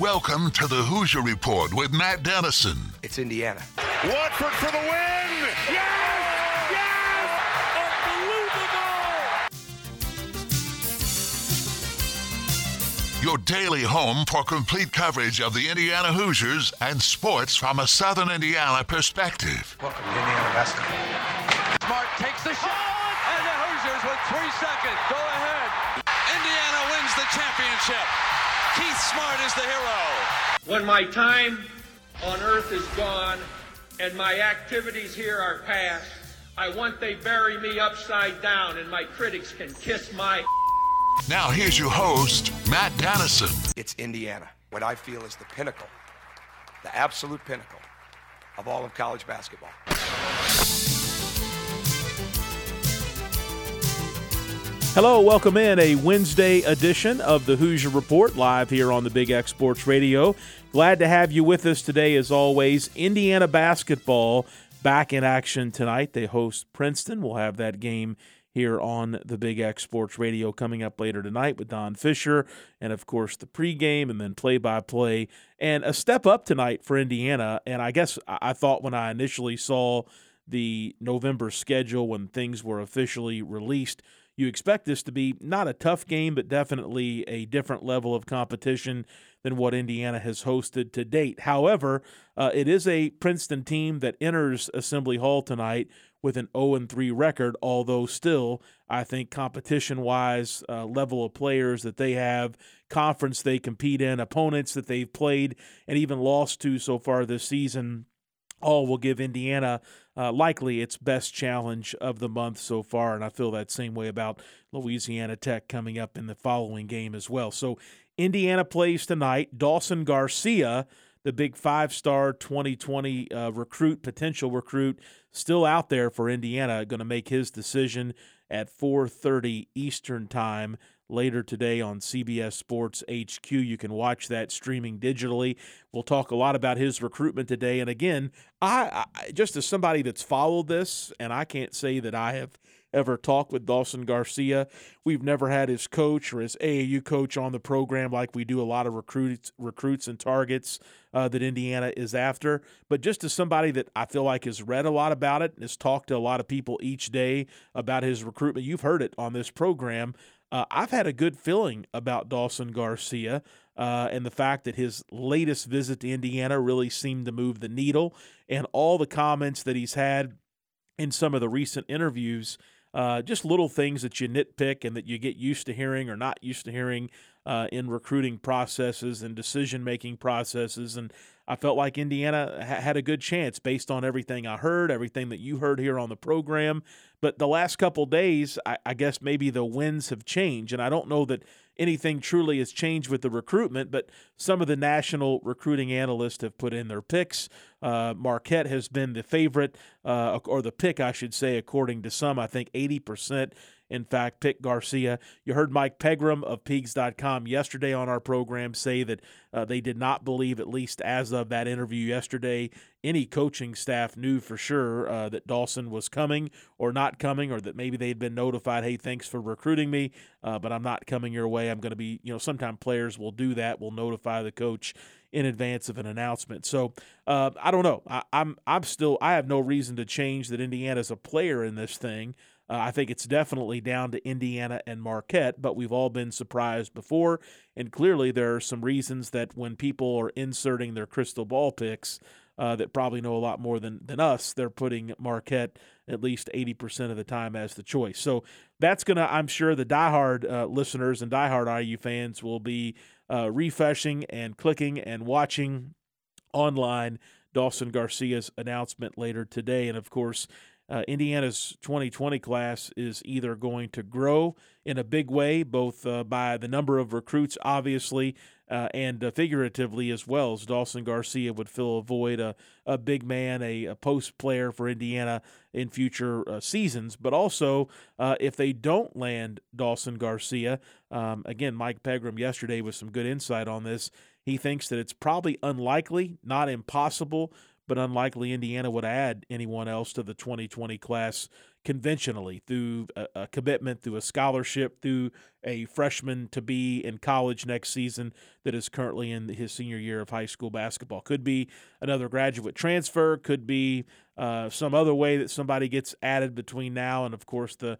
Welcome to the Hoosier Report with Matt Dennison. It's Indiana. Watford for the win! Yes! Yes! Unbelievable! Your daily home for complete coverage of the Indiana Hoosiers and sports from a Southern Indiana perspective. Welcome to Indiana basketball. Smart takes the shot, and the Hoosiers with 3 seconds go ahead. Indiana wins the championship. Keith Smart is the hero. When my time on earth is gone and my activities here are past, I want they bury me upside down and my critics can kiss my... Now here's your host, Matt Dennison. It's Indiana, what I feel is the pinnacle, the absolute pinnacle of all of college basketball. Hello, welcome in a Wednesday edition of the Hoosier Report, live here on the Big X Sports Radio. Glad to have you with us today, as always. Indiana basketball back in action tonight. They host Princeton. We'll have that game here on the Big X Sports Radio coming up later tonight with Don Fisher, and, of course, the pregame and then play-by-play. And a step up tonight for Indiana, and I guess I thought when I initially saw the November schedule when things were officially released, you expect this to be not a tough game, but definitely a different level of competition than what Indiana has hosted to date. However, it is a Princeton team that enters Assembly Hall tonight with an 0-3 record, although still, I think competition-wise, level of players that they have, conference they compete in, opponents that they've played and even lost to so far this season, all will give Indiana likely its best challenge of the month so far, and I feel that same way about Louisiana Tech coming up in the following game as well. So Indiana plays tonight. Dawson Garcia, the big 5-star 2020 potential recruit, still out there for Indiana, going to make his decision at 4:30 Eastern Time later today on CBS Sports HQ. You can watch that streaming digitally. We'll talk a lot about his recruitment today. And again, I just as somebody that's followed this, and I can't say that I have ever talked with Dawson Garcia. We've never had his coach or his AAU coach on the program like we do a lot of recruits and targets that Indiana is after. But just as somebody that I feel like has read a lot about it and has talked to a lot of people each day about his recruitment, you've heard it on this program, I've had a good feeling about Dawson Garcia and the fact that his latest visit to Indiana really seemed to move the needle, and all the comments that he's had in some of the recent interviews, just little things that you nitpick and that you get used to hearing or not used to hearing in recruiting processes and decision-making processes. And I felt like Indiana had a good chance based on everything I heard, everything that you heard here on the program. But the last couple days, I guess maybe the winds have changed. And I don't know that anything truly has changed with the recruitment, but some of the national recruiting analysts have put in their picks. Marquette has been the favorite, or the pick, I should say, according to some. I think 80%, in fact, pick Garcia. You heard Mike Pegram of Pegs.com yesterday on our program say that they did not believe, at least as of that interview yesterday, any coaching staff knew for sure that Dawson was coming or not coming, or that maybe they'd been notified, hey, thanks for recruiting me, but I'm not coming your way. I'm going to be, sometimes players will do that, will notify the coach in advance of an announcement. So I don't know. I have no reason to change that Indiana's a player in this thing. I think it's definitely down to Indiana and Marquette, but we've all been surprised before, and clearly there are some reasons that when people are inserting their crystal ball picks that probably know a lot more than us, they're putting Marquette at least 80% of the time as the choice. So that's going to, I'm sure the diehard listeners and diehard IU fans will be refreshing and clicking and watching online Dawson Garcia's announcement later today. And, of course, Indiana's 2020 class is either going to grow in a big way, both by the number of recruits, obviously, and figuratively as well, as Dawson Garcia would fill a void, a big man, a post player for Indiana in future seasons. But also, if they don't land Dawson Garcia, again, Mike Pegram yesterday with some good insight on this, he thinks that it's probably unlikely, not impossible, but unlikely Indiana would add anyone else to the 2020 class conventionally through a commitment, through a scholarship, through a freshman to be in college next season that is currently in his senior year of high school basketball. Could be another graduate transfer, could be some other way that somebody gets added between now and, of course, the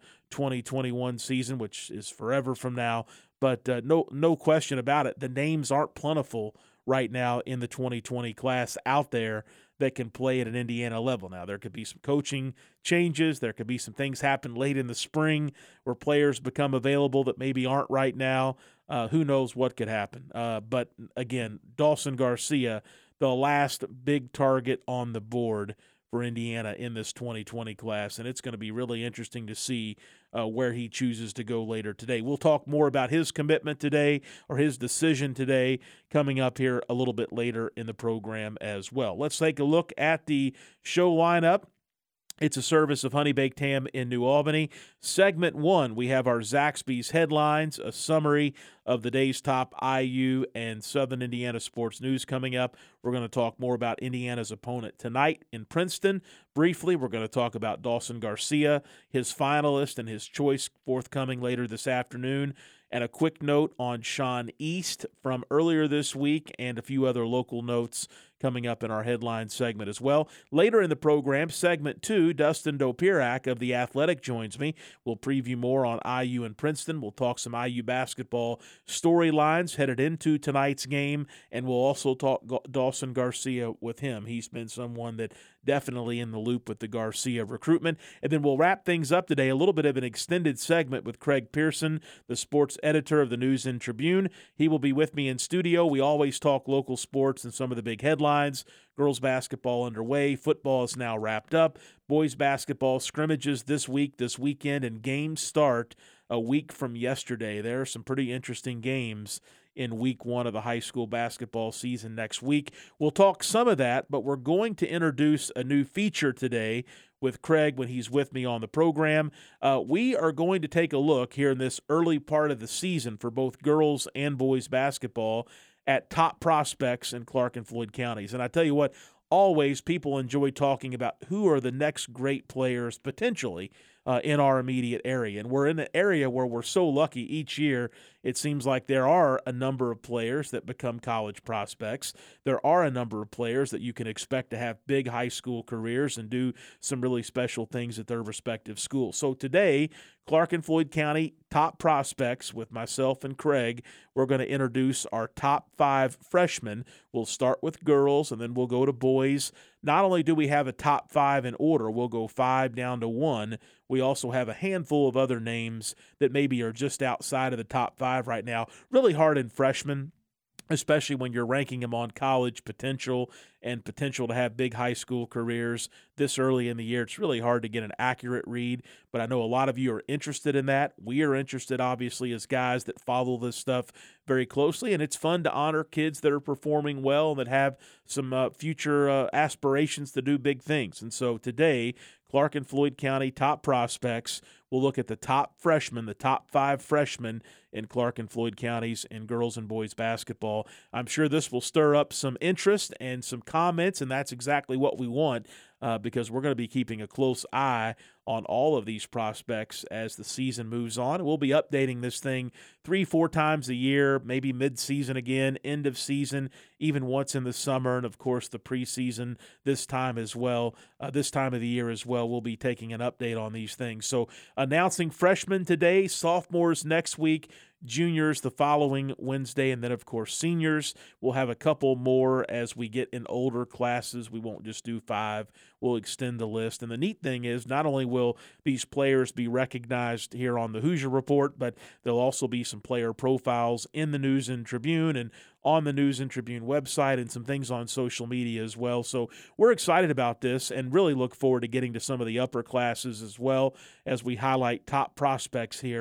2021 season, which is forever from now. But no question about it, the names aren't plentiful right now in the 2020 class out there that can play at an Indiana level. Now, there could be some coaching changes. There could be some things happen late in the spring where players become available that maybe aren't right now. Who knows what could happen. But, again, Dawson Garcia, the last big target on the board for Indiana in this 2020 class, and it's going to be really interesting to see where he chooses to go later today. We'll talk more about his commitment today or his decision today coming up here a little bit later in the program as well. Let's take a look at the show lineup. It's a service of Honey Baked Ham in New Albany. Segment 1, we have our Zaxby's headlines, a summary of the day's top IU and Southern Indiana sports news coming up. We're going to talk more about Indiana's opponent tonight in Princeton. Briefly, we're going to talk about Dawson Garcia, his finalist and his choice forthcoming later this afternoon. And a quick note on Sean East from earlier this week and a few other local notes coming up in our headline segment as well. Later in the program, segment 2, Dustin Dopirak of The Athletic joins me. We'll preview more on IU and Princeton. We'll talk some IU basketball storylines headed into tonight's game, and we'll also talk Dawson Garcia with him. He's been someone that definitely in the loop with the Garcia recruitment. And then we'll wrap things up today, a little bit of an extended segment with Craig Pearson, the sports editor of the News and Tribune. He will be with me in studio. We always talk local sports and some of the big headlines. Girls basketball underway. Football is now wrapped up. Boys basketball scrimmages this weekend, and games start a week from yesterday. There are some pretty interesting games in week 1 of the high school basketball season next week. We'll talk some of that, but we're going to introduce a new feature today with Craig when he's with me on the program. We are going to take a look here in this early part of the season for both girls and boys basketball at top prospects in Clark and Floyd counties. And I tell you what, always people enjoy talking about who are the next great players potentially in our immediate area. And we're in an area where we're so lucky each year. It seems like there are a number of players that become college prospects. There are a number of players that you can expect to have big high school careers and do some really special things at their respective schools. So today, Clark and Floyd County top prospects with myself and Craig. We're going to introduce our top 5 freshmen. We'll start with girls, and then we'll go to boys. Not only do we have a top 5 in order, we'll go 5 down to 1. We also have a handful of other names that maybe are just outside of the top 5 right now. Really hard in freshmen, especially when you're ranking them on college potential and potential to have big high school careers this early in the year. It's really hard to get an accurate read, but I know a lot of you are interested in that. We are interested, obviously, as guys that follow this stuff very closely, and it's fun to honor kids that are performing well and that have some future aspirations to do big things. And so today, Clark and Floyd County top prospects. We'll look at the top freshmen, the top 5 freshmen in Clark and Floyd counties in girls and boys basketball. I'm sure this will stir up some interest and some comments, and that's exactly what we want because we're going to be keeping a close eye on all of these prospects as the season moves on. We'll be updating this thing 3-4 times a year, maybe mid-season again, end of season, even once in the summer, and of course the preseason this time as well. This time of the year as well, we'll be taking an update on these things. So announcing freshmen today, sophomores next week, juniors the following Wednesday, and then, of course, seniors. We'll have a couple more as we get in older classes. We won't just do 5. We'll extend the list. And the neat thing is not only will these players be recognized here on the Hoosier Report, but there'll also be some player profiles in the News and Tribune and on the News and Tribune website and some things on social media as well. So we're excited about this and really look forward to getting to some of the upper classes as well as we highlight top prospects here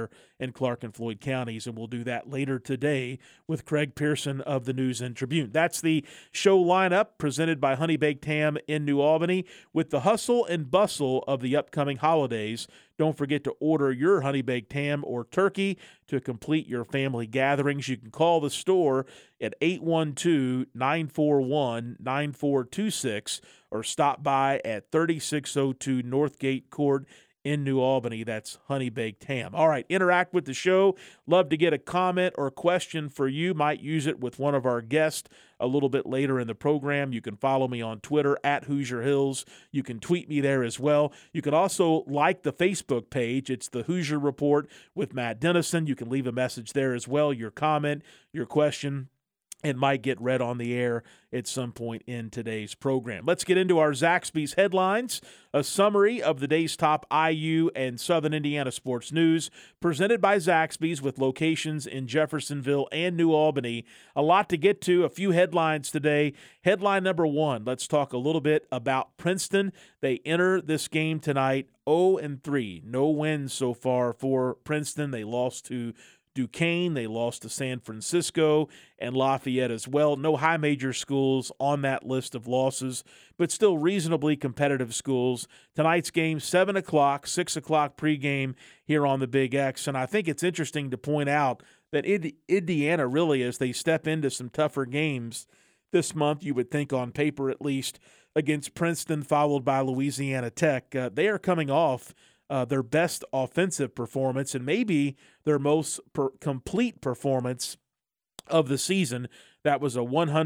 in Clark and Floyd counties, and we'll do that later today with Craig Pearson of the News and Tribune. That's the show lineup presented by Honey Baked Ham in New Albany. With the hustle and bustle of the upcoming holidays, don't forget to order your Honey Baked Ham or turkey to complete your family gatherings. You can call the store at 812-941-9426 or stop by at 3602 Northgate Court in New Albany. That's Honey Baked Ham. All right, interact with the show. Love to get a comment or question for you. Might use it with one of our guests a little bit later in the program. You can follow me on Twitter at Hoosier Hills. You can tweet me there as well. You can also like the Facebook page. It's the Hoosier Report with Matt Dennison. You can leave a message there as well, your comment, your question, and might get read on the air at some point in today's program. Let's get into our Zaxby's headlines, a summary of the day's top IU and Southern Indiana sports news, presented by Zaxby's with locations in Jeffersonville and New Albany. A lot to get to, a few headlines today. Headline number one, let's talk a little bit about Princeton. They enter this game tonight 0-3. No wins so far for Princeton. They lost to Duquesne, they lost to San Francisco and Lafayette as well. No high major schools on that list of losses, but still reasonably competitive schools. Tonight's game, 7 o'clock, 6 o'clock pregame here on the Big X. And I think it's interesting to point out that Indiana really, as they step into some tougher games this month, you would think on paper at least, against Princeton, followed by Louisiana Tech, they are coming off their best offensive performance and maybe their most complete performance of the season. That was a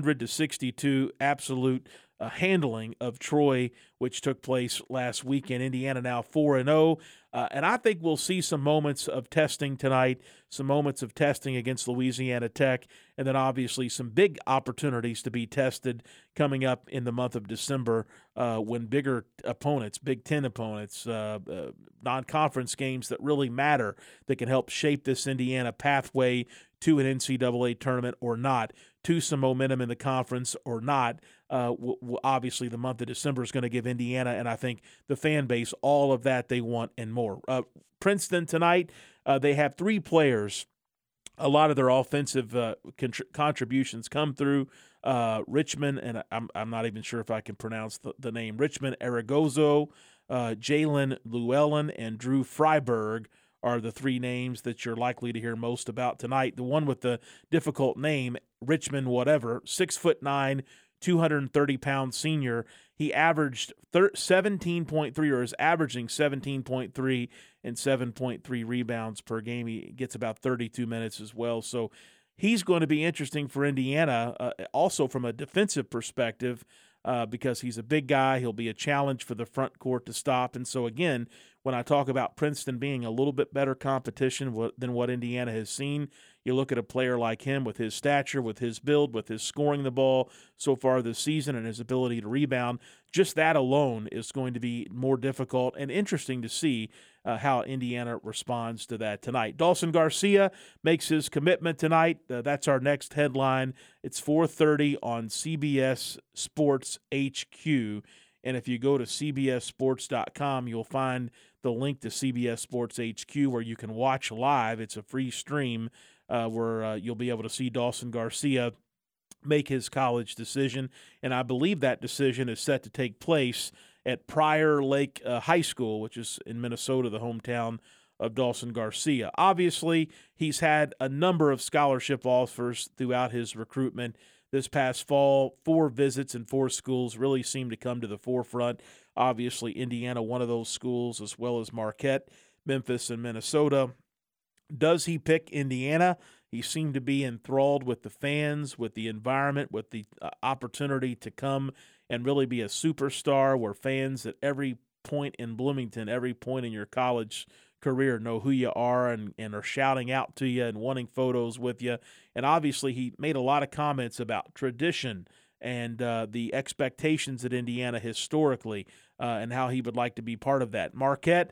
100-62 absolute handling of Troy, which took place last weekend. Indiana now 4-0. And I think we'll see some moments of testing tonight, some moments of testing against Louisiana Tech, and then obviously some big opportunities to be tested coming up in the month of December when bigger opponents, Big Ten opponents, non-conference games that really matter, that can help shape this Indiana pathway to an NCAA tournament or not, to some momentum in the conference or not. Obviously, the month of December is going to give Indiana and I think the fan base all of that they want and more. Princeton tonight, they have three players. A lot of their offensive contributions come through Richmond, and I'm not even sure if I can pronounce the name, Richmond Aragozo, Jalen Llewellyn, and Drew Freiberg are the three names that you're likely to hear most about tonight. The one with the difficult name, Richmond whatever, 6'9", 230-pound senior. He averaged 17.3, or is averaging 17.3 and 7.3 rebounds per game. He gets about 32 minutes as well. So he's going to be interesting for Indiana, also from a defensive perspective, because he's a big guy. He'll be a challenge for the front court to stop. And so, again, when I talk about Princeton being a little bit better competition than what Indiana has seen, you look at a player like him with his stature, with his build, with his scoring the ball so far this season and his ability to rebound, just that alone is going to be more difficult and interesting to see how Indiana responds to that tonight. Dawson Garcia makes his commitment tonight. That's our next headline. It's 4:30 on CBS Sports HQ. And if you go to cbssports.com, you'll find the link to CBS Sports HQ where you can watch live. It's a free stream where you'll be able to see Dawson Garcia make his college decision. And I believe that decision is set to take place at Prior Lake High School, which is in Minnesota, the hometown of Dawson Garcia. Obviously, he's had a number of scholarship offers throughout his recruitment. This past fall, 4 visits and 4 schools really seemed to come to the forefront. Obviously, Indiana, one of those schools, as well as Marquette, Memphis, and Minnesota. Does he pick Indiana? He seemed to be enthralled with the fans, with the environment, with the opportunity to come and really be a superstar where fans at every point in Bloomington, every point in your college career know who you are and are shouting out to you and wanting photos with you. And obviously he made a lot of comments about tradition and the expectations at Indiana historically and how he would like to be part of that. Marquette,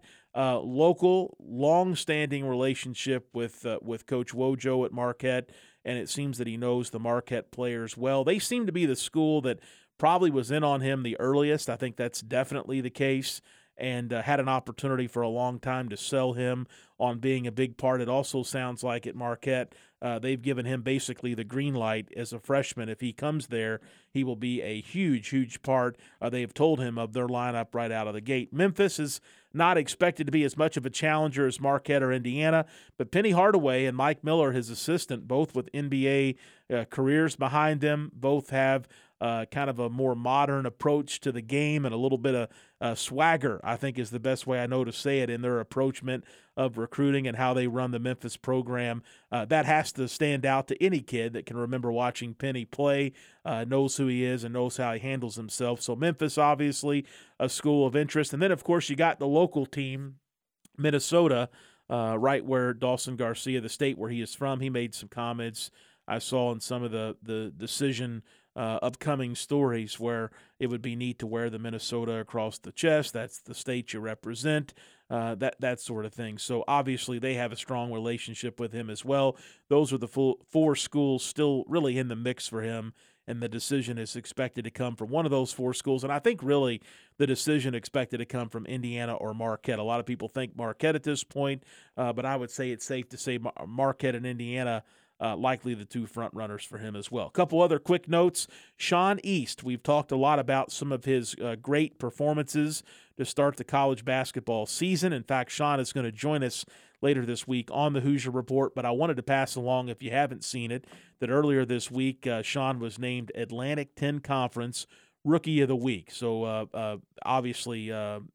local, long-standing relationship with Coach Wojo at Marquette, and it seems that he knows the Marquette players well. They seem to be the school that probably was in on him the earliest. I think that's definitely the case. and had an opportunity for a long time to sell him on being a big part. It also sounds like at Marquette, they've given him basically the green light as a freshman. If he comes there, he will be a huge, huge part, they have told him, of their lineup right out of the gate. Memphis is not expected to be as much of a challenger as Marquette or Indiana, but Penny Hardaway and Mike Miller, his assistant, both with NBA careers behind them, both have kind of a more modern approach to the game and a little bit of swagger, I think is the best way I know to say it, in their approachment of recruiting and how they run the Memphis program. That has to stand out to any kid that can remember watching Penny play, knows who he is and knows how he handles himself. So Memphis, obviously, a school of interest. And then, of course, you got the local team, Minnesota, right where Dawson Garcia, the state where he is from, he made some comments I saw in some of the decision upcoming stories where it would be neat to wear the Minnesota across the chest. That's the state you represent, that sort of thing. So obviously they have a strong relationship with him as well. Those are the four schools still really in the mix for him, and the decision is expected to come from one of those four schools. And I think really the decision expected to come from Indiana or Marquette. A lot of people think Marquette at this point, but I would say it's safe to say Marquette and Indiana likely the two front runners for him as well. A couple other quick notes. Sean East, we've talked a lot about some of his great performances to start the college basketball season. In fact, Sean is going to join us later this week on the Hoosier Report, but I wanted to pass along, if you haven't seen it, that earlier this week Sean was named Atlantic 10 Conference Rookie of the Week. So obviously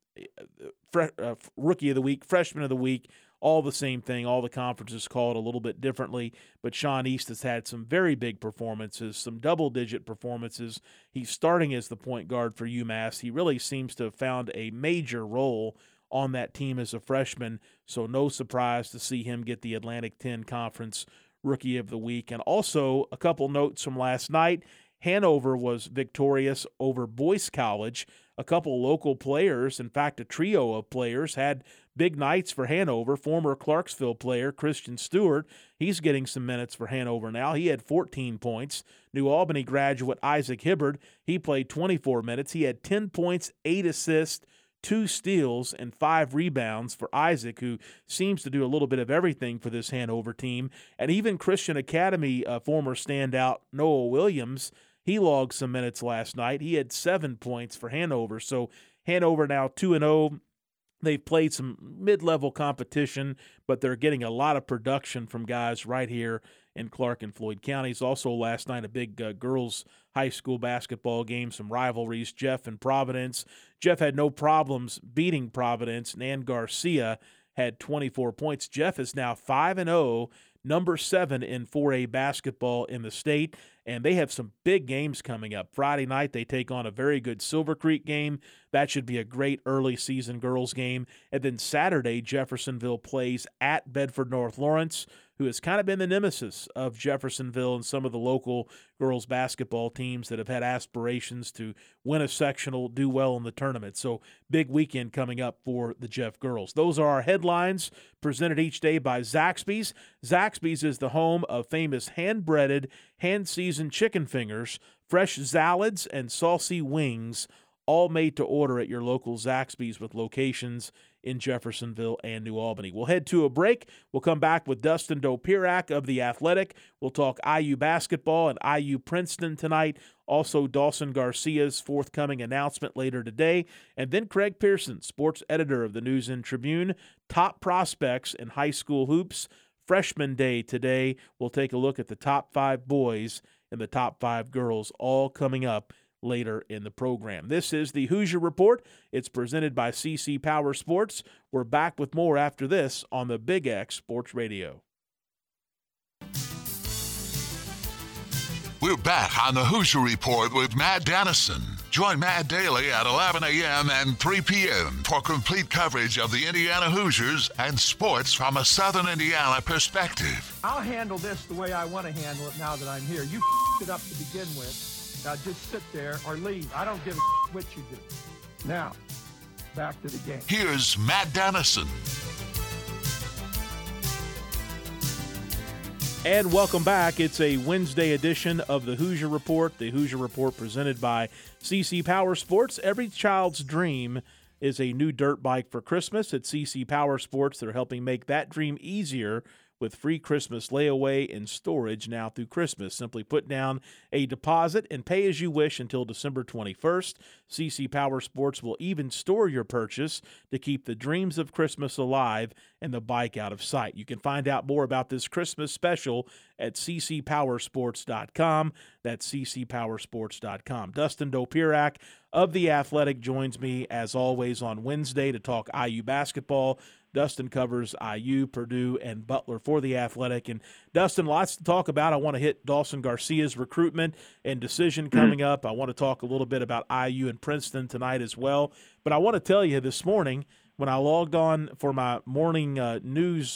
Rookie of the Week, Freshman of the Week, all the same thing. All the conferences call it a little bit differently, but Sean East has had some very big performances, some double-digit performances. He's starting as the point guard for UMass. He really seems to have found a major role on that team as a freshman, so no surprise to see him get the Atlantic 10 Conference Rookie of the Week. And also a couple notes from last night. Hanover was victorious over Boyce College. A couple local players, in fact, a trio of players, had big nights for Hanover. Former Clarksville player Christian Stewart, he's getting some minutes for Hanover now. He had 14 points. New Albany graduate Isaac Hibbard, he played 24 minutes. He had 10 points, 8 assists, 2 steals, and 5 rebounds for Isaac, who seems to do a little bit of everything for this Hanover team. And even Christian Academy former standout Noah Williams, he logged some minutes last night. He had 7 points for Hanover. So Hanover now 2-0. They've played some mid-level competition, but they're getting a lot of production from guys right here in Clark and Floyd counties. Also last night, a big girls high school basketball game, some rivalries, Jeff and Providence. Jeff had no problems beating Providence. Nan Garcia had 24 points. Jeff is now 5-0, number 7 in 4A basketball in the state, and they have some big games coming up. Friday night, they take on a very good Silver Creek game. That should be a great early season girls game. And then Saturday, Jeffersonville plays at Bedford North Lawrence, who has kind of been the nemesis of Jeffersonville and some of the local girls basketball teams that have had aspirations to win a sectional, do well in the tournament. So big weekend coming up for the Jeff girls. Those are our headlines presented each day by Zaxby's. Zaxby's is the home of famous hand-breaded, hand-seasoned chicken fingers, fresh salads, and saucy wings, all made to order at your local Zaxby's with locations in Jeffersonville and New Albany. We'll head to a break. We'll come back with Dustin Dopirak of The Athletic. We'll talk IU basketball and IU Princeton tonight. Also, Dawson Garcia's forthcoming announcement later today. And then Craig Pearson, sports editor of the News and Tribune, top prospects in high school hoops. Freshman Day today. We'll take a look at the top 5 boys and the top 5 girls, all coming up later in the program. This is the Hoosier Report. It's presented by CC Power Sports. We're back with more after this on the Big X Sports Radio. We're back on the Hoosier Report with Matt Dennison. Join Matt daily at 11 a.m. and 3 p.m. for complete coverage of the Indiana Hoosiers and sports from a Southern Indiana perspective. I'll handle this the way I want to handle it now that I'm here. You it up to begin with. Now just sit there or leave. I don't give a what you do. Now, back to the game. Here's Matt Dennison. And welcome back. It's a Wednesday edition of the Hoosier Report. The Hoosier Report presented by CC Power Sports. Every child's dream is a new dirt bike for Christmas at CC Power Sports. They're helping make that dream easier with free Christmas layaway and storage now through Christmas. Simply put down a deposit and pay as you wish until December 21st. CC Power Sports will even store your purchase to keep the dreams of Christmas alive and the bike out of sight. You can find out more about this Christmas special at ccpowersports.com. That's ccpowersports.com. Dustin Dopirak of The Athletic joins me, as always, on Wednesday to talk IU basketball. Dustin covers IU, Purdue, and Butler for The Athletic. And, Dustin, lots to talk about. I want to hit Dawson Garcia's recruitment and decision coming up. I want to talk a little bit about IU and Princeton tonight as well. But I want to tell you, this morning, when I logged on for my morning news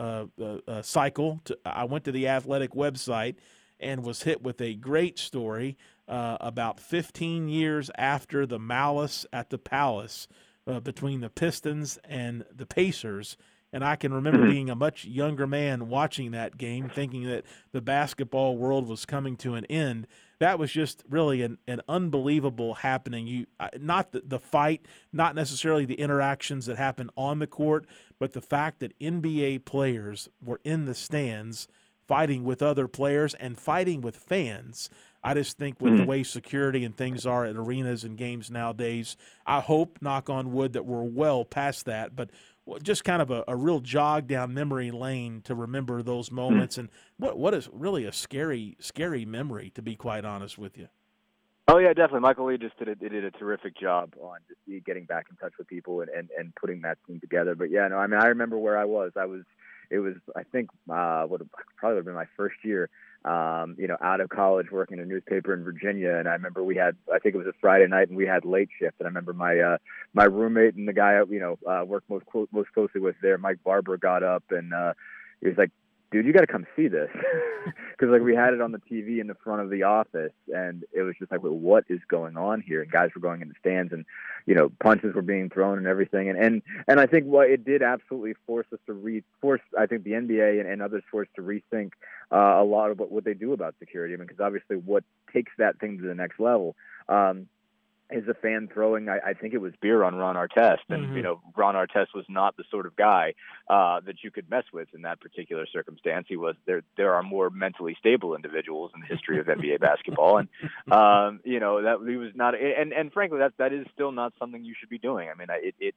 cycle, I went to the Athletic website and was hit with a great story about 15 years after the malice at the Palace between the Pistons and the Pacers. And I can remember being a much younger man watching that game, thinking that the basketball world was coming to an end. That was just really an unbelievable happening. Not the fight, not necessarily the interactions that happened on the court, but the fact that NBA players were in the stands fighting with other players and fighting with fans. I just think with the way security and things are at arenas and games nowadays, I hope, knock on wood, that we're well past that. But just kind of a real jog down memory lane to remember those moments. And what is really a scary, scary memory, to be quite honest with you. Oh, yeah, definitely. Michael Lee just did a terrific job on just getting back in touch with people and putting that team together. But, yeah, no, I mean, I remember where I was. It was, I think, would have probably been my first year, out of college working in a newspaper in Virginia. And I remember I think it was a Friday night, and we had late shift. And I remember my roommate and the guy I, worked most closely with there, Mike Barber, got up and he was like, "Dude, you got to come see this," because we had it on the TV in the front of the office, and it was just like, well, what is going on here? And guys were going in the stands, and punches were being thrown and everything, and I think it did absolutely force us to I think the NBA and other sports to rethink a lot about what they do about security. I mean, because obviously, what takes that thing to the next level is a fan throwing, I think it was beer on Ron Artest. And, Ron Artest was not the sort of guy that you could mess with in that particular circumstance. He was there are more mentally stable individuals in the history of NBA basketball. And, that he was not, and frankly, that is still not something you should be doing. I mean,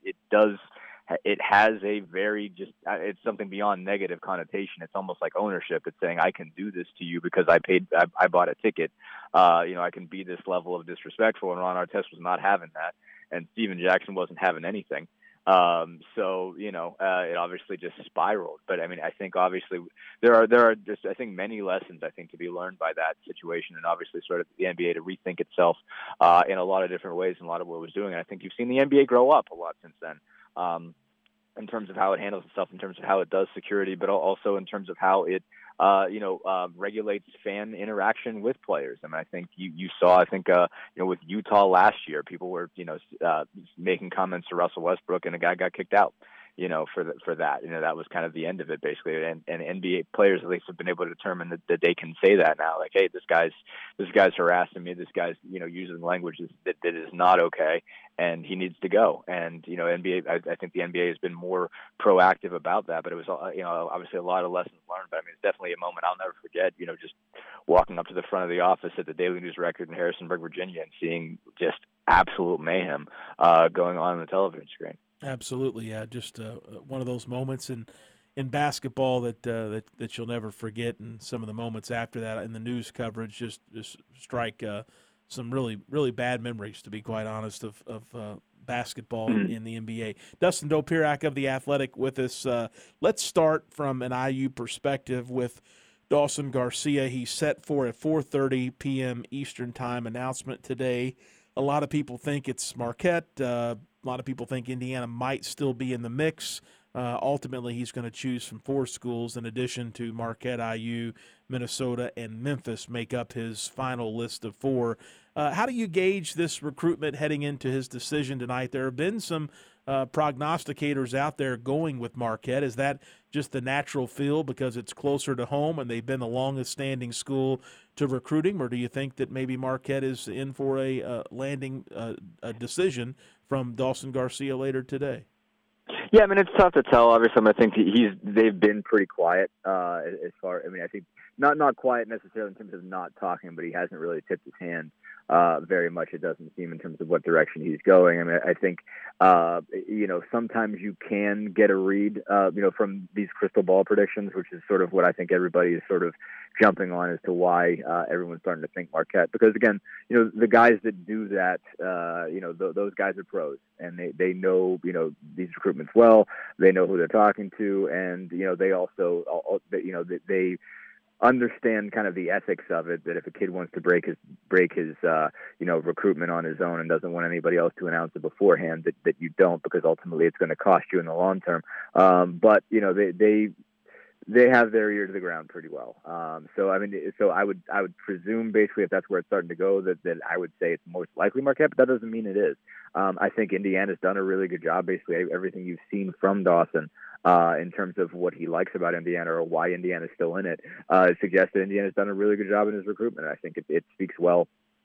it has a very it's something beyond negative connotation. It's almost like ownership. It's saying, I can do this to you because I bought a ticket. I can be this level of disrespectful, and Ron Artest was not having that, and Steven Jackson wasn't having anything. It obviously just spiraled. But I mean, I think obviously there are just, I think, many lessons to be learned by that situation, and obviously sort of the NBA to rethink itself in a lot of different ways and a lot of what it was doing. And I think you've seen the NBA grow up a lot since then. In terms of how it handles itself, in terms of how it does security, but also in terms of how it, regulates fan interaction with players. I mean, I think you saw, with Utah last year, people were, making comments to Russell Westbrook, and a guy got kicked out, for that. That was kind of the end of it, basically. And NBA players at least have been able to determine that they can say that now. Like, hey, this guy's harassing me. This guy's, using language that is not okay, and he needs to go. And, NBA, I think the NBA has been more proactive about that, but it was, obviously a lot of lessons learned. But I mean, it's definitely a moment I'll never forget, just walking up to the front of the office at the Daily News Record in Harrisonburg, Virginia, and seeing just absolute mayhem going on the television screen. Absolutely, yeah. Just one of those moments in basketball that you'll never forget, and some of the moments after that in the news coverage just strike some really, really bad memories, to be quite honest, of basketball in the NBA. Dustin Dopirak of The Athletic with us. Let's start from an IU perspective with Dawson Garcia. He's set for a 4:30 p.m. Eastern Time announcement today. A lot of people think it's Marquette. A lot of people think Indiana might still be in the mix. Ultimately, he's going to choose from 4 schools in addition to Marquette, IU, Minnesota, and Memphis make up his final list of 4. How do you gauge this recruitment heading into his decision tonight? There have been some prognosticators out there going with Marquette. Is that just the natural feel because it's closer to home and they've been the longest standing school to recruiting, or do you think that maybe Marquette is in for a landing a decision from Dawson Garcia later today? Yeah, I mean, it's tough to tell. Obviously, I think they've been pretty quiet as far. I mean, I think not quiet necessarily in terms of not talking, but he hasn't really tipped his hand very much. It doesn't seem in terms of what direction he's going. I mean, I think sometimes you can get a read, from these crystal ball predictions, which is sort of what I think everybody is sort of jumping on as to why everyone's starting to think Marquette. Because again, the guys that do that, those guys are pros, and they know these recruitments well. They know who they're talking to, and they also they understand kind of the ethics of it, that if a kid wants to break his recruitment on his own and doesn't want anybody else to announce it beforehand, that you don't, because ultimately it's going to cost you in the long term. But they have their ear to the ground pretty well. So I would presume, basically, if that's where it's starting to go, that I would say it's most likely Marquette, but that doesn't mean it is. I think Indiana's done a really good job. Basically, everything you've seen from Dawson in terms of what he likes about Indiana or why Indiana's still in it, suggests that Indiana's done a really good job in his recruitment. I think it speaks well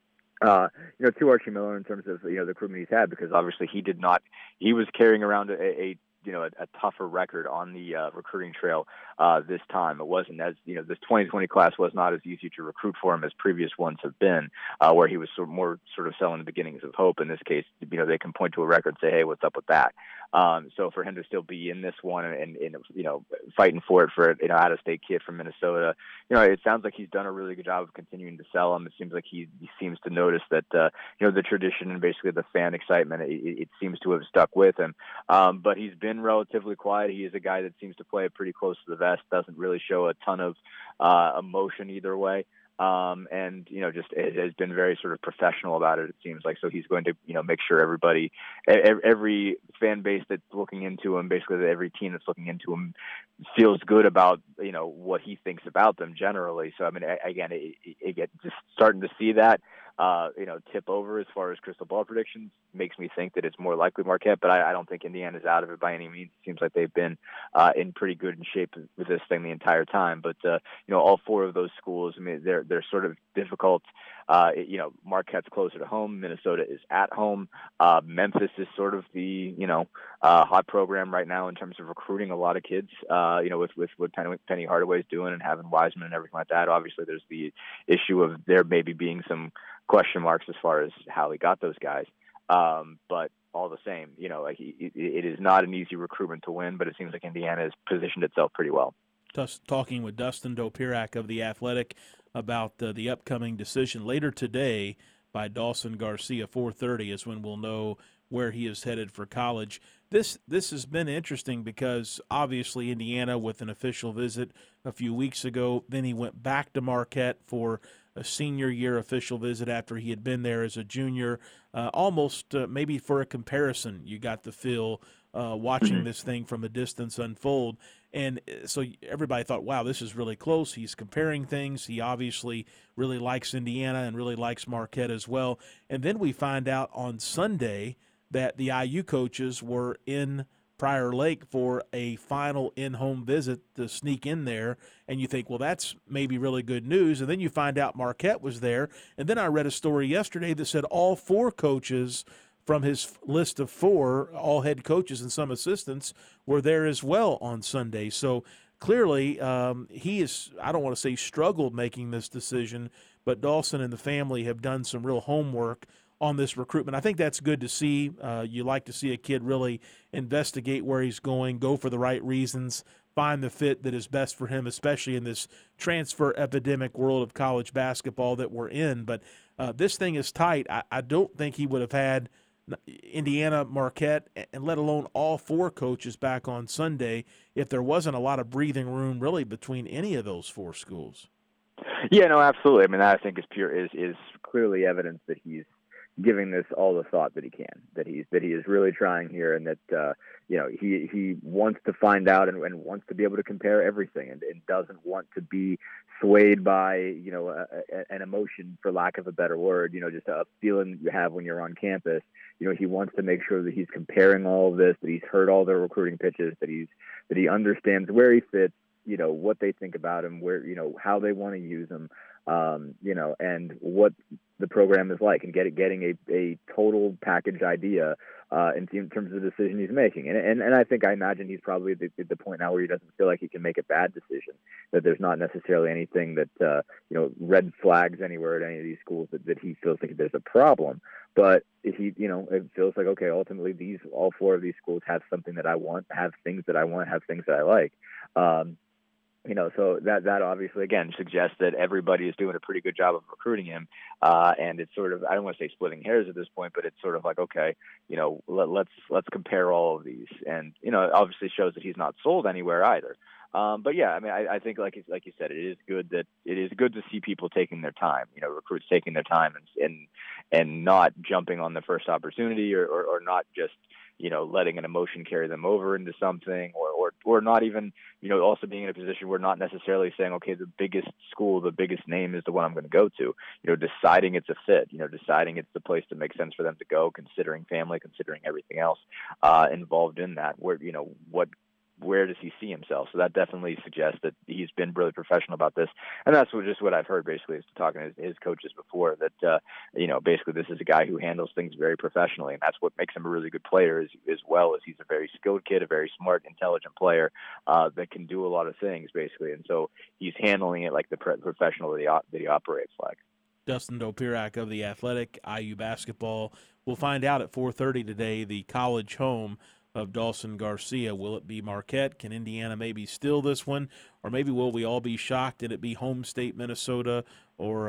to Archie Miller in terms of the recruitment he's had, because obviously he was carrying around a tougher record on the recruiting trail this time. It wasn't as, this 2020 class was not as easy to recruit for him as previous ones have been, where he was more selling the beginnings of hope. In this case, they can point to a record and say, hey, what's up with that? So for him to still be in this one and fighting for it for an out-of-state kid from Minnesota, it sounds like he's done a really good job of continuing to sell him. It seems like he seems to notice that, the tradition and basically the fan excitement, it seems to have stuck with him. But he's been relatively quiet. He is a guy that seems to play it pretty close to the vest, doesn't really show a ton of emotion either way. And just has been very sort of professional about it seems like. So he's going to, make sure everybody, every fan base that's looking into him, basically every team that's looking into him, feels good about, what he thinks about them generally. So, I mean, again, just starting to see that, tip over as far as crystal ball predictions makes me think that it's more likely Marquette, but I don't think Indiana's out of it by any means. It seems like they've been in pretty good shape with this thing the entire time. But, all four of those schools, I mean, they're sort of difficult. Marquette's closer to home. Minnesota is at home. Memphis is sort of the, hot program right now in terms of recruiting a lot of kids, with what Penny Hardaway's doing and having Wiseman and everything like that. Obviously, there's the issue of there maybe being some question marks as far as how he got those guys. But all the same, it is not an easy recruitment to win, but it seems like Indiana has positioned itself pretty well. Just talking with Dustin Dopirak of The Athletic about the upcoming decision later today by Dawson Garcia. 4:30 is when we'll know where he is headed for college. This has been interesting because obviously Indiana with an official visit a few weeks ago, then he went back to Marquette for a senior year official visit after he had been there as a junior, almost maybe for a comparison. You got the feel watching this thing from a distance unfold. And so everybody thought, wow, this is really close. He's comparing things. He obviously really likes Indiana and really likes Marquette as well. And then we find out on Sunday that the IU coaches were in Prior Lake for a final in-home visit to sneak in there. And you think, well, that's maybe really good news. And then you find out Marquette was there. And then I read a story yesterday that said all four coaches from his list of four, all head coaches and some assistants, were there as well on Sunday. So clearly he is, I don't want to say struggled making this decision, but Dawson and the family have done some real homework on this recruitment. I think that's good to see. You like to see a kid really investigate where he's going, go for the right reasons, find the fit that is best for him, especially in this transfer epidemic world of college basketball that we're in. But this thing is tight. I don't think he would have had Indiana, Marquette, and let alone all four coaches back on Sunday if there wasn't a lot of breathing room really between any of those four schools. Yeah, no, absolutely. I mean, that I think is clearly evidence that he's giving this all the thought that he can, that he is really trying here, and that he wants to find out and wants to be able to compare everything, and doesn't want to be swayed by an emotion, for lack of a better word, just a feeling that you have when you're on campus. He wants to make sure that he's comparing all of this, that he's heard all the recruiting pitches, that he understands where he fits, what they think about him, where, how they want to use him. and what the program is like, and getting a total package idea in terms of the decision he's making. And I imagine he's probably at the point now where he doesn't feel like he can make a bad decision, that there's not necessarily anything that, red flags anywhere at any of these schools that he feels like there's a problem. But if it feels like, okay, ultimately all 4 of these schools have something that I want, have things that I want, have things that I like. So that obviously, again, suggests that everybody is doing a pretty good job of recruiting him. And it's sort of, I don't want to say splitting hairs at this point, but it's sort of like, okay, let's compare all of these. And, it obviously shows that he's not sold anywhere either. But yeah, I mean, I think like you said, it is good to see people taking their time, recruits taking their time and not jumping on the first opportunity or not just, letting an emotion carry them over into something or not even, also being in a position where not necessarily saying, okay, the biggest school, the biggest name is the one I'm going to go to, deciding it's a fit, deciding it's the place that makes sense for them to go, considering family, considering everything else involved in that, where does he see himself? So that definitely suggests that he's been really professional about this. And that's just what I've heard basically is talking to his coaches before, that, basically this is a guy who handles things very professionally. And that's what makes him a really good player as well as he's a very skilled kid, a very smart, intelligent player that can do a lot of things basically. And so he's handling it like the professional that he operates like. Dustin Dopirak of The Athletic, IU basketball. We'll find out at 4:30 today, the college home of Dawson Garcia. Will it be Marquette? Can Indiana maybe steal this one? Or maybe will we all be shocked and it be home state Minnesota or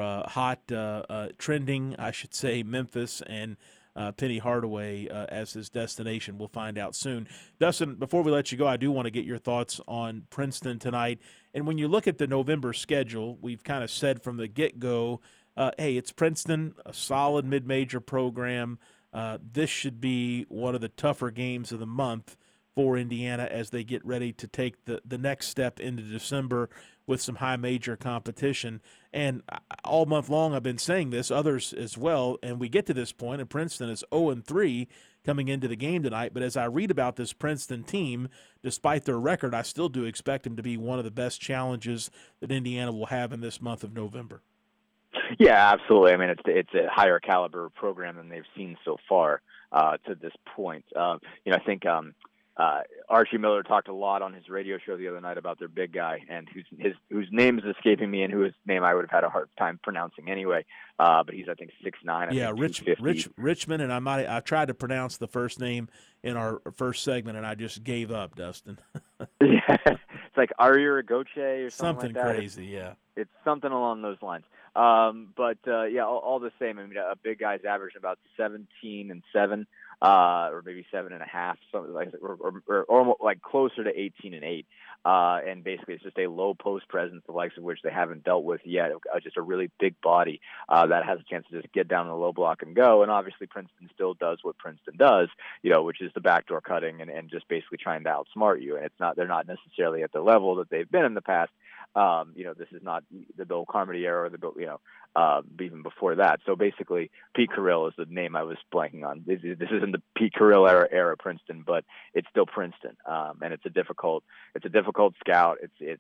trending, I should say, Memphis and Penny Hardaway as his destination? We'll find out soon. Dustin, before we let you go, I do want to get your thoughts on Princeton tonight. And when you look at the November schedule, we've kind of said from the get-go, hey, it's Princeton, a solid mid-major program. This should be one of the tougher games of the month for Indiana as they get ready to take the next step into December with some high major competition. And all month long I've been saying this, others as well, and we get to this point, and Princeton is 0-3 coming into the game tonight. But as I read about this Princeton team, despite their record, I still do expect them to be one of the best challenges that Indiana will have in this month of November. Yeah, absolutely. I mean, it's a higher caliber program than they've seen so far to this point. I think Archie Miller talked a lot on his radio show the other night about their big guy, and whose name is escaping me, and whose name I would have had a hard time pronouncing anyway. But he's, I think, 6'9". Yeah, Richmond, and I tried to pronounce the first name in our first segment, and I just gave up, Dustin. Yeah, it's like Ariragoche or something like that. Crazy, yeah. It's something along those lines. But all the same. I mean, a big guy's averaging about 17 and 7, or maybe 7.5, something like, or almost like closer to 18 and 8. And basically, it's just a low post presence, the likes of which they haven't dealt with yet. Just a really big body that has a chance to just get down the low block and go. And obviously, Princeton still does what Princeton does, which is the backdoor cutting and just basically trying to outsmart you. And they're not necessarily at the level that they've been in the past. This is not the Bill Carmody era or even before that. So basically, Pete Carril is the name I was blanking on. This isn't the Pete Carril era Princeton, but it's still Princeton, and it's a difficult scout. It's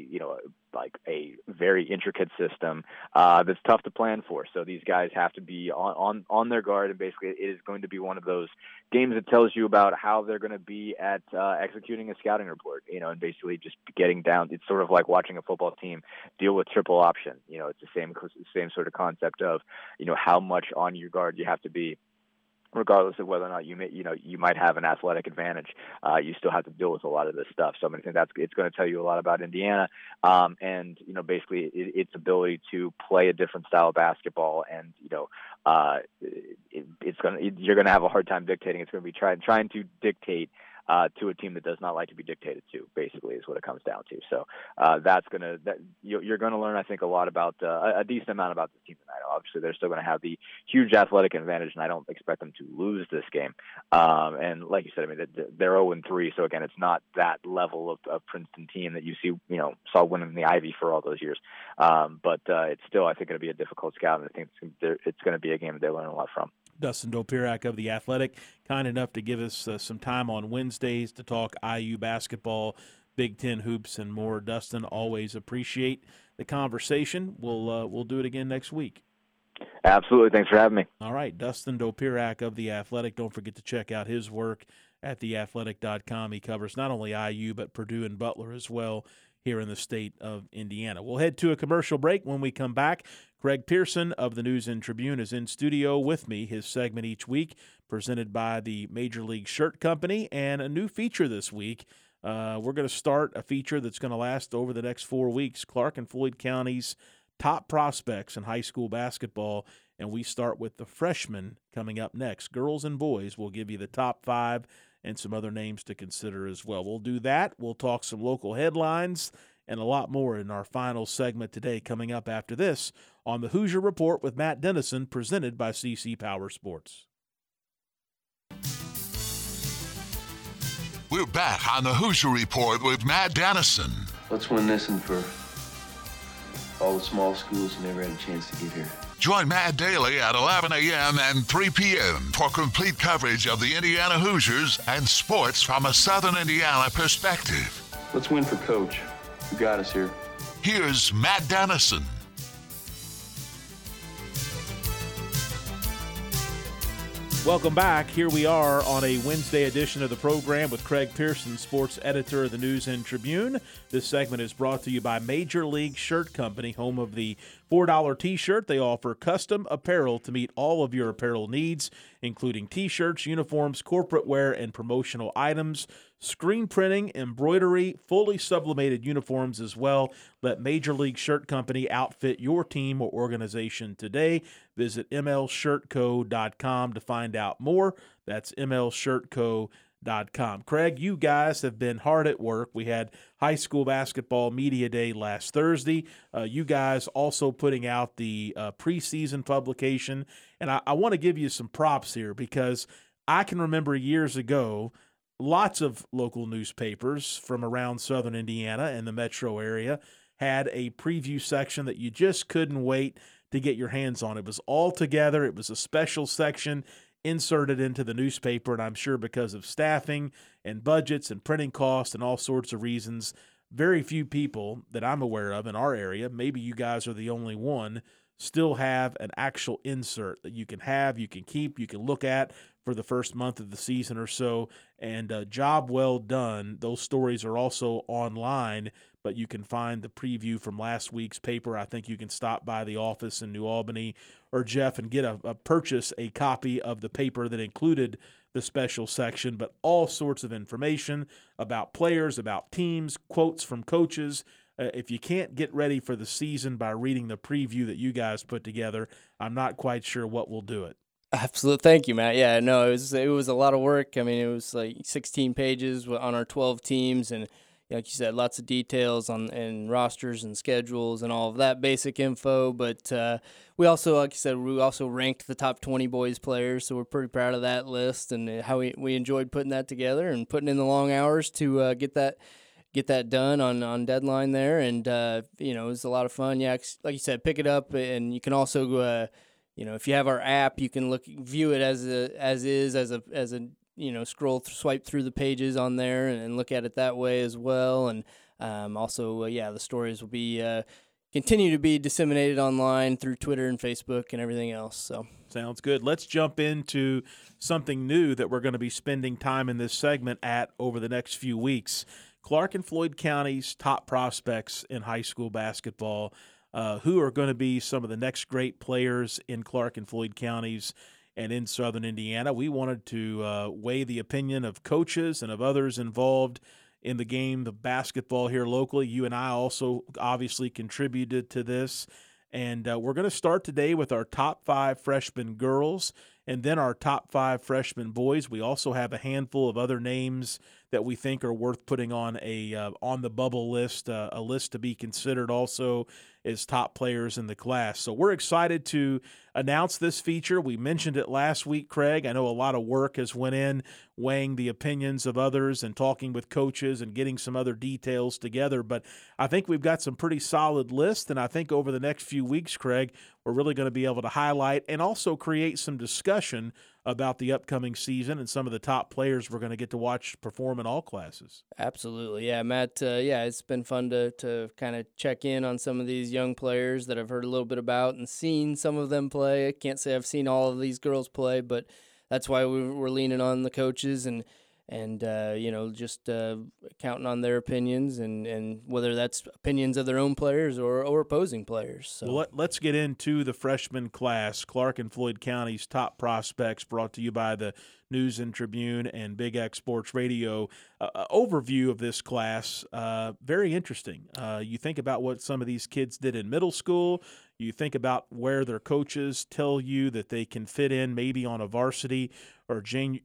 a very intricate system that's tough to plan for. So these guys have to be on their guard, and basically, it is going to be one of those games that tells you about how they're going to be at executing a scouting report. And basically just getting down. It's sort of like watching a football team deal with triple option. It's the same sort of concept of how much on your guard you have to be, regardless of whether or not you might have an athletic advantage. You still have to deal with a lot of this stuff. So I think it's going to tell you a lot about Indiana, and basically its ability to play a different style of basketball. And you're going to have a hard time dictating. It's going to be trying to dictate to a team that does not like to be dictated to, basically, is what it comes down to. So you're going to learn, I think, a lot about a decent amount about this team tonight. Obviously, they're still going to have the huge athletic advantage, and I don't expect them to lose this game. And like you said, I mean, they're 0-3, so again, it's not that level of Princeton team that you saw winning the Ivy for all those years. But it's still, I think, going to be a difficult scout, and I think it's going to be a game that they learn a lot from. Dustin Dopirak of The Athletic, kind enough to give us some time on Wednesdays to talk IU basketball. Big Ten hoops and more. Dustin, always appreciate the conversation. We'll do it again next week. Absolutely. Thanks for having me. All right. Dustin Dopirak of The Athletic. Don't forget to check out his work at theathletic.com. He covers not only IU but Purdue and Butler as well here in the state of Indiana. We'll head to a commercial break. When we come back, Craig Pearson of the News and Tribune is in studio with me. His segment each week presented by the Major League Shirt Company, and a new feature this week. We're going to start a feature that's going to last over the next 4 weeks. Clark and Floyd County's top prospects in high school basketball, and we start with the freshmen coming up next. Girls and boys, will give you the top 5 and some other names to consider as well. We'll do that. We'll talk some local headlines and a lot more in our final segment today, coming up after this on the Hoosier Report with Matt Dennison, presented by CC Power Sports. We're back on the Hoosier Report with Matt Dennison. Let's win this one for all the small schools who never had a chance to get here. Join Matt daily at 11 a.m. and 3 p.m. for complete coverage of the Indiana Hoosiers and sports from a Southern Indiana perspective. Let's win for Coach, who got us here. Here's Matt Dennison. Welcome back. Here we are on a Wednesday edition of the program with Craig Pearson, sports editor of the News and Tribune. This segment is brought to you by Major League Shirt Company, home of the $4 T-shirt. They offer custom apparel to meet all of your apparel needs, including T-shirts, uniforms, corporate wear, and promotional items, screen printing, embroidery, fully sublimated uniforms as well. Let Major League Shirt Company outfit your team or organization today. Visit mlshirtco.com to find out more. That's mlshirtco.com. Craig, you guys have been hard at work. We had high school basketball media day last Thursday. You guys also putting out the preseason publication. And I want to give you some props here, because I can remember years ago, lots of local newspapers from around southern Indiana and the metro area had a preview section that you just couldn't wait to get your hands on. It was all together. It was a special section inserted into the newspaper, and I'm sure because of staffing and budgets and printing costs and all sorts of reasons, very few people that I'm aware of in our area, maybe you guys are the only one, still have an actual insert that you can have, you can keep, you can look at for the first month of the season or so, and job well done. Those stories are also online, but you can find the preview from last week's paper. I think you can stop by the office in New Albany or Jeff and get purchase a copy of the paper that included the special section, but all sorts of information about players, about teams, quotes from coaches. If you can't get ready for the season by reading the preview that you guys put together, I'm not quite sure what will do it. Absolutely. Thank you, Matt. Yeah, no, it was a lot of work. I mean, it was like 16 pages on our 12 teams, and like you said, lots of details and rosters and schedules and all of that basic info. But we also, like you said, we also ranked the top 20 boys players, so we're pretty proud of that list and how we enjoyed putting that together and putting in the long hours to get that done on deadline there. And it was a lot of fun. Yeah, like you said, pick it up, and you can also if you have our app, you can view it as a swipe through the pages on there and look at it that way as well. And the stories will be continue to be disseminated online through Twitter and Facebook and everything else. So sounds good. Let's jump into something new that we're going to be spending time in this segment at over the next few weeks. Clark and Floyd County's top prospects in high school basketball, who are going to be some of the next great players in Clark and Floyd counties and in southern Indiana. We wanted to weigh the opinion of coaches and of others involved in the game of basketball here locally. You and I also obviously contributed to this. And we're going to start today with our top 5 freshman girls and then our top 5 freshman boys. We also have a handful of other names that we think are worth putting on on the bubble list, a list to be considered also as top players in the class. So we're excited to announce this feature. We mentioned it last week, Craig. I know a lot of work has went in weighing the opinions of others and talking with coaches and getting some other details together. But I think we've got some pretty solid lists, and I think over the next few weeks, Craig, we're really going to be able to highlight and also create some discussion about the upcoming season and some of the top players we're going to get to watch perform in all classes. Absolutely. Yeah, Matt, it's been fun to kind of check in on some of these young players that I've heard a little bit about and seen some of them play. I can't say I've seen all of these girls play, but that's why we're leaning on the coaches and just counting on their opinions and whether that's opinions of their own players or opposing players. So. Well, let's get into the freshman class. Clark and Floyd County's top prospects, brought to you by the News and Tribune and Big X Sports Radio. Overview of this class, very interesting. You think about what some of these kids did in middle school. You think about where their coaches tell you that they can fit in maybe on a varsity or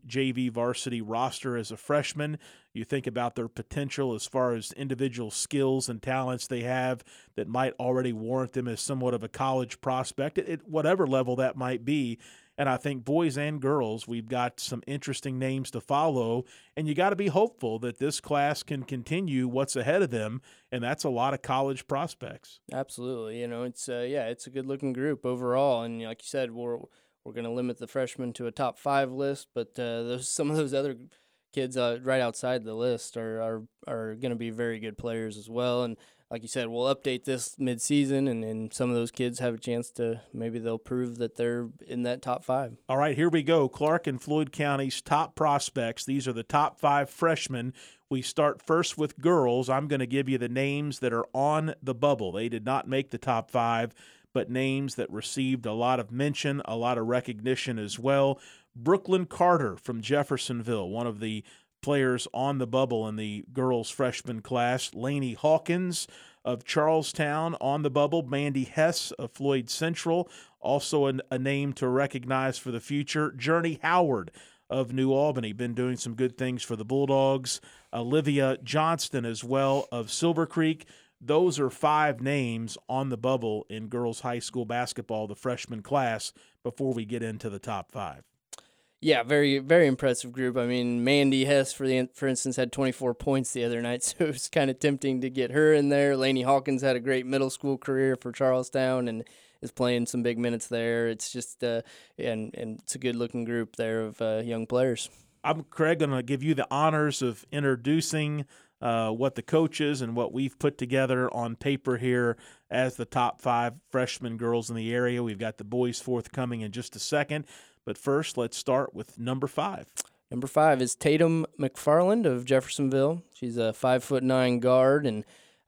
JV varsity roster as a freshman. You think about their potential as far as individual skills and talents they have that might already warrant them as somewhat of a college prospect at whatever level that might be. And I think boys and girls, we've got some interesting names to follow, and you got to be hopeful that this class can continue what's ahead of them, and that's a lot of college prospects. Absolutely. It's a good-looking group overall, and like you said, we're going to limit the freshmen to a top 5 list, but some of those other kids right outside the list are going to be very good players as well. And like you said, we'll update this mid-season, and some of those kids have a chance to maybe they'll prove that they're in that top 5. All right, here we go. Clark and Floyd County's top prospects. These are the top 5 freshmen. We start first with girls. I'm going to give you the names that are on the bubble. They did not make the top 5, but names that received a lot of mention, a lot of recognition as well. Brooklyn Carter from Jeffersonville, one of the players on the bubble in the girls' freshman class. Lainey Hawkins of Charlestown on the bubble. Mandy Hess of Floyd Central, also a name to recognize for the future. Journey Howard of New Albany, been doing some good things for the Bulldogs. Olivia Johnston as well of Silver Creek. Those are 5 names on the bubble in girls' high school basketball, the freshman class, before we get into the top 5. Yeah, very, very impressive group. I mean, Mandy Hess, for instance, had 24 points the other night, so it was kind of tempting to get her in there. Lainey Hawkins had a great middle school career for Charlestown and is playing some big minutes there. It's just and it's a good-looking group there of young players. I'm, Craig, going to give you the honors of introducing what the coaches and what we've put together on paper here as the top 5 freshman girls in the area. We've got the boys forthcoming in just a second. But first, let's start with number 5. Number 5 is Tatum McFarland of Jeffersonville. She's a 5'9" guard, and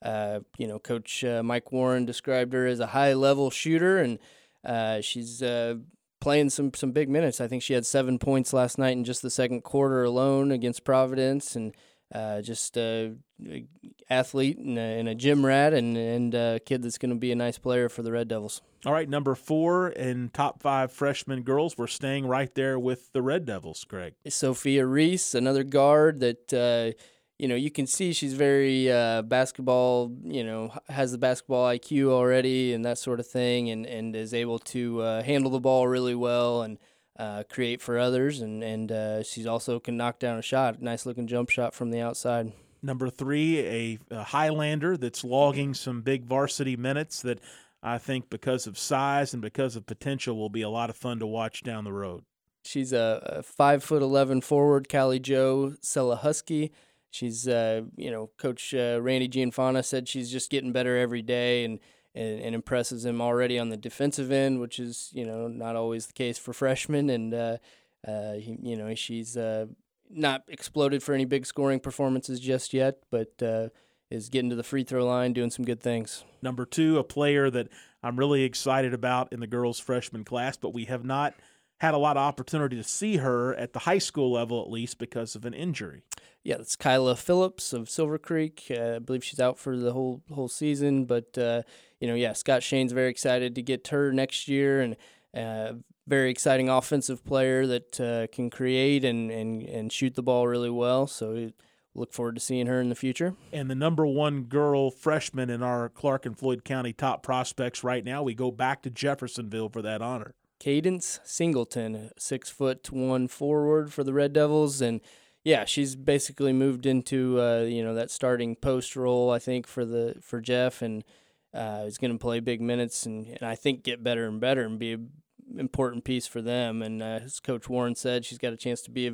Coach Mike Warren described her as a high-level shooter, and she's playing some big minutes. I think she had 7 points last night in just the second quarter alone against Providence, and just athlete and a gym rat and a kid that's going to be a nice player for the Red Devils. All right, number 4 in top 5 freshman girls. We're staying right there with the Red Devils, Greg. Sophia Reese, another guard that, you can see she's very basketball, has the basketball IQ already and that sort of thing, and is able to handle the ball really well and create for others. And she's also can knock down a shot, nice-looking jump shot from the outside. Number 3, a Highlander that's logging some big varsity minutes that I think because of size and because of potential will be a lot of fun to watch down the road. She's a 5'11" forward, Callie Jo Selahusky. She's, Coach Randy Gianfana said she's just getting better every day and impresses him already on the defensive end, which is, not always the case for freshmen. And, she's not exploded for any big scoring performances just yet, but is getting to the free throw line, doing some good things. Number 2, a player that I'm really excited about in the girls' freshman class, but we have not had a lot of opportunity to see her at the high school level, at least because of an injury. Yeah, that's Kyla Phillips of Silver Creek. I believe she's out for the whole season, but Scott Shane's very excited to get her next year, and very exciting offensive player that can create and shoot the ball really well. So look forward to seeing her in the future. And the number 1 girl freshman in our Clark and Floyd County top prospects right now, we go back to Jeffersonville for that honor. Cadence Singleton, 6'1" forward for the Red Devils, and yeah, she's basically moved into that starting post role, I think, for Jeff, and is going to play big minutes and I think get better and better and be important piece for them. And as Coach Warren said, she's got a chance to be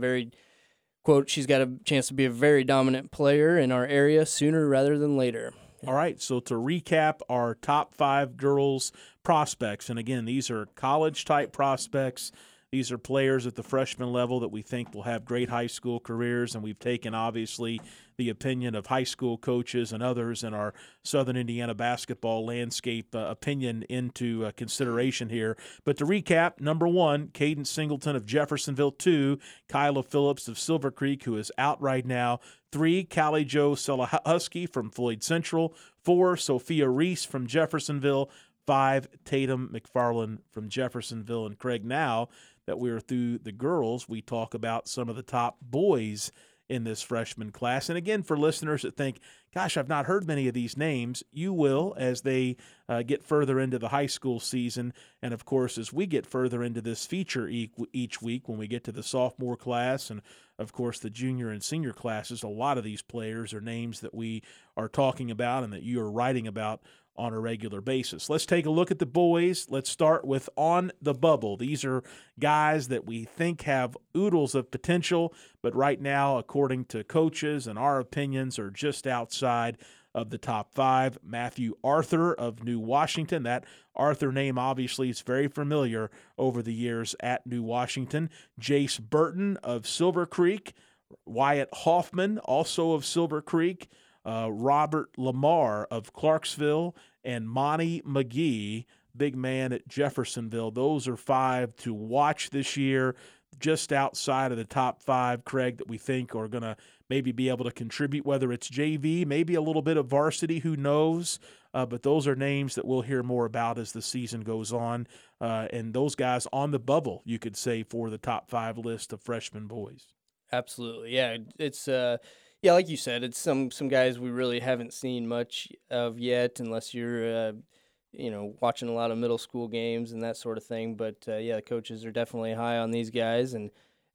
she's got a chance to be a very dominant player in our area sooner rather than later. All right, so to recap our top 5 girls prospects, and again, these are college-type prospects. These are players at the freshman level that we think will have great high school careers, and we've taken, obviously, the opinion of high school coaches and others in our Southern Indiana basketball landscape opinion into consideration here. But to recap, number 1, Cadence Singleton of Jeffersonville. 2, Kyla Phillips of Silver Creek, who is out right now. 3, Callie Jo Selahusky from Floyd Central. 4, Sophia Reese from Jeffersonville. 5, Tatum McFarland from Jeffersonville. And Craig, now that we're through the girls, we talk about some of the top boys in this freshman class. And again, for listeners that think, gosh, I've not heard many of these names, you will as they get further into the high school season. And, of course, as we get further into this feature each week when we get to the sophomore class and, of course, the junior and senior classes, a lot of these players are names that we are talking about and that you are writing about on a regular basis. Let's take a look at the boys. Let's start with On the Bubble. These are guys that we think have oodles of potential, but right now, according to coaches and our opinions, are just outside of the top 5. Matthew Arthur of New Washington. That Arthur name obviously is very familiar over the years at New Washington. Jace Burton of Silver Creek. Wyatt Hoffman, also of Silver Creek. Robert Lamar of Clarksville, and Monty McGee, big man at Jeffersonville. Those are 5 to watch this year, just outside of the top 5, Craig, that we think are going to maybe be able to contribute, whether it's JV, maybe a little bit of varsity, who knows. But those are names that we'll hear more about as the season goes on. And those guys on the bubble, you could say, for the top 5 list of freshman boys. Absolutely. Yeah, it's yeah, like you said, it's some guys we really haven't seen much of yet, unless you're, watching a lot of middle school games and that sort of thing. But yeah, the coaches are definitely high on these guys, and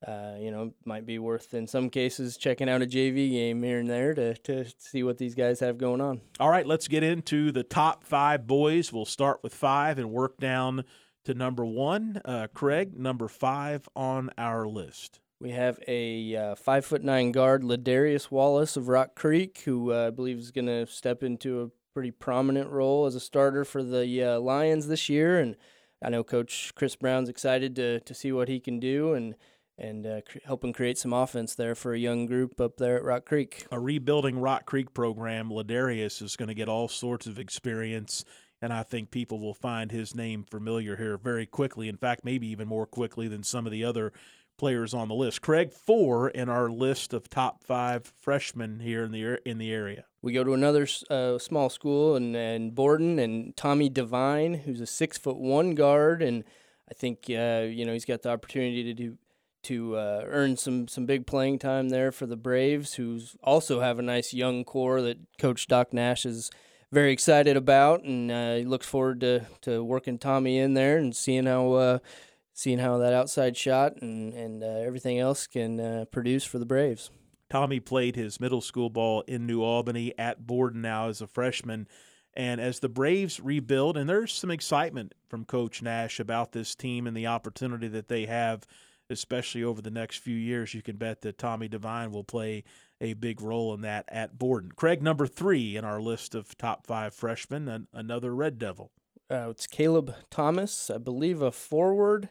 might be worth in some cases checking out a JV game here and there to see what these guys have going on. All right, let's get into the top 5 boys. We'll start with 5 and work down to number 1. Craig, number 5 on our list. We have a 5'9" guard, Ladarius Wallace of Rock Creek, who I believe is going to step into a pretty prominent role as a starter for the Lions this year. And I know Coach Chris Brown's excited to see what he can do and helping create some offense there for a young group up there at Rock Creek. A rebuilding Rock Creek program, Ladarius is going to get all sorts of experience, and I think people will find his name familiar here very quickly. In fact, maybe even more quickly than some of the other players on the list. Craig, 4 in our list of top 5 freshmen here in the area. We go to another small school in Borden, and Tommy Devine, who's a 6'1" guard, and I think he's got the opportunity to earn some big playing time there for the Braves, who also have a nice young core that Coach Doc Nash is very excited about, and he looks forward to working Tommy in there and seeing how that outside shot and everything else can produce for the Braves. Tommy played his middle school ball in New Albany at Borden now as a freshman. And as the Braves rebuild, and there's some excitement from Coach Nash about this team and the opportunity that they have, especially over the next few years, you can bet that Tommy Devine will play a big role in that at Borden. Craig, number 3 in our list of top 5 freshmen, another Red Devil. It's Caleb Thomas, I believe a forward.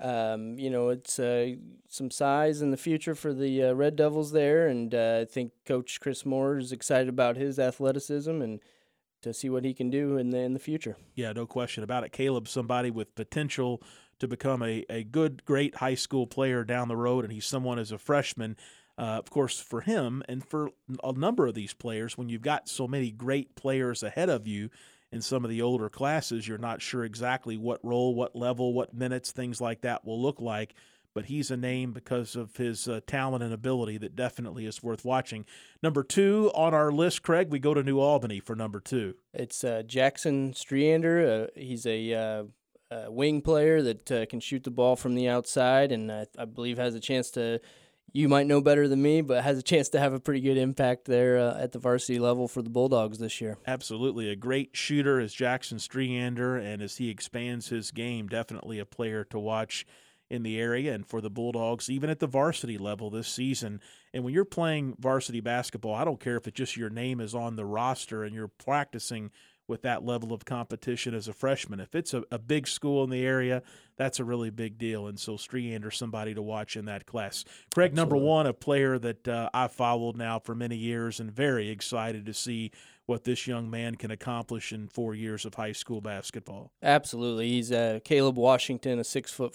It's some size in the future for the Red Devils there, and I think Coach Chris Moore is excited about his athleticism and to see what he can do in the future. Yeah, no question about it. Caleb's somebody with potential to become a good, great high school player down the road, and he's someone as a freshman. Of course, for him and for a number of these players, when you've got so many great players ahead of you in some of the older classes, you're not sure exactly what role, what level, what minutes, things like that will look like. But he's a name because of his talent and ability that definitely is worth watching. Number 2 on our list, Craig, we go to New Albany for number 2. It's Jackson Streander. He's a wing player that can shoot the ball from the outside, and I believe has a chance to you might know better than me, but has a chance to have a pretty good impact there at the varsity level for the Bulldogs this year. Absolutely. A great shooter is Jackson Streander, and as he expands his game, definitely a player to watch in the area and for the Bulldogs, even at the varsity level this season. And when you're playing varsity basketball, I don't care if it's just your name is on the roster and you're practicing with that level of competition as a freshman. If it's a big school in the area, that's a really big deal. And so Streander, somebody to watch in that class. Craig, Absolutely. Number one, a player that I've followed now for many years and very excited to see what this young man can accomplish in 4 years of high school basketball. Absolutely. He's Caleb Washington, a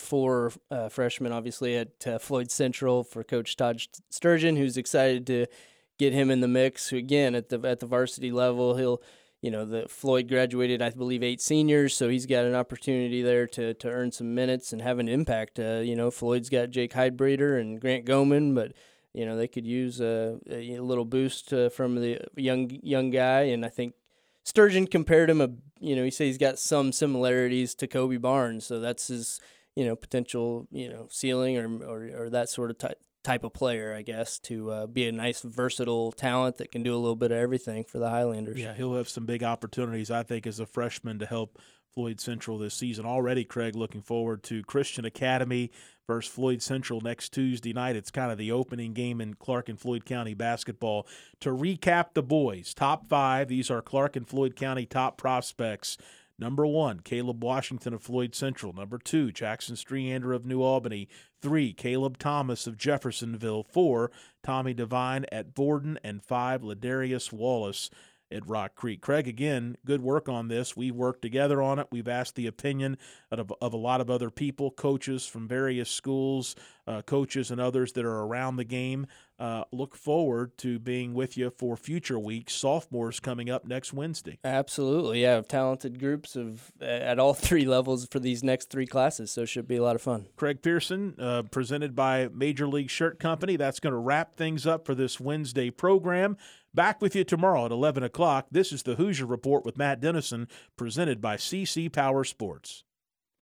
6'4" freshman, obviously at Floyd Central for Coach Todd Sturgeon, who's excited to get him in the mix. Again, at the varsity level, he'll – the Floyd graduated, I believe, 8 seniors, so he's got an opportunity there to earn some minutes and have an impact. Floyd's got Jake Heidbreder and Grant Goman, but they could use a little boost from the young guy. And I think Sturgeon compared him. He said he's got some similarities to Kobe Barnes, so that's his potential ceiling or that sort of type of player, I guess, to be a nice, versatile talent that can do a little bit of everything for the Highlanders. Yeah, he'll have some big opportunities, I think, as a freshman to help Floyd Central this season. Already, Craig, looking forward to Christian Academy versus Floyd Central next Tuesday night. It's kind of the opening game in Clark and Floyd County basketball. To recap the boys, top 5, these are Clark and Floyd County top prospects. Number 1, Caleb Washington of Floyd Central. Number 2, Jackson Streander of New Albany. 3, Caleb Thomas of Jeffersonville. 4, Tommy Devine at Borden. And 5, Ladarius Wallace at Rock Creek. Craig, again, good work on this. We've worked together on it. We've asked the opinion of a lot of other people, coaches from various schools, coaches and others that are around the game. Look forward to being with you for future weeks. Sophomores coming up next Wednesday. Absolutely, yeah. Talented groups at all 3 levels for these next 3 classes, so it should be a lot of fun. Craig Pearson, presented by Major League Shirt Company. That's going to wrap things up for this Wednesday program. Back with you tomorrow at 11 o'clock. This is the Hoosier Report with Matt Dennison, presented by CC Power Sports.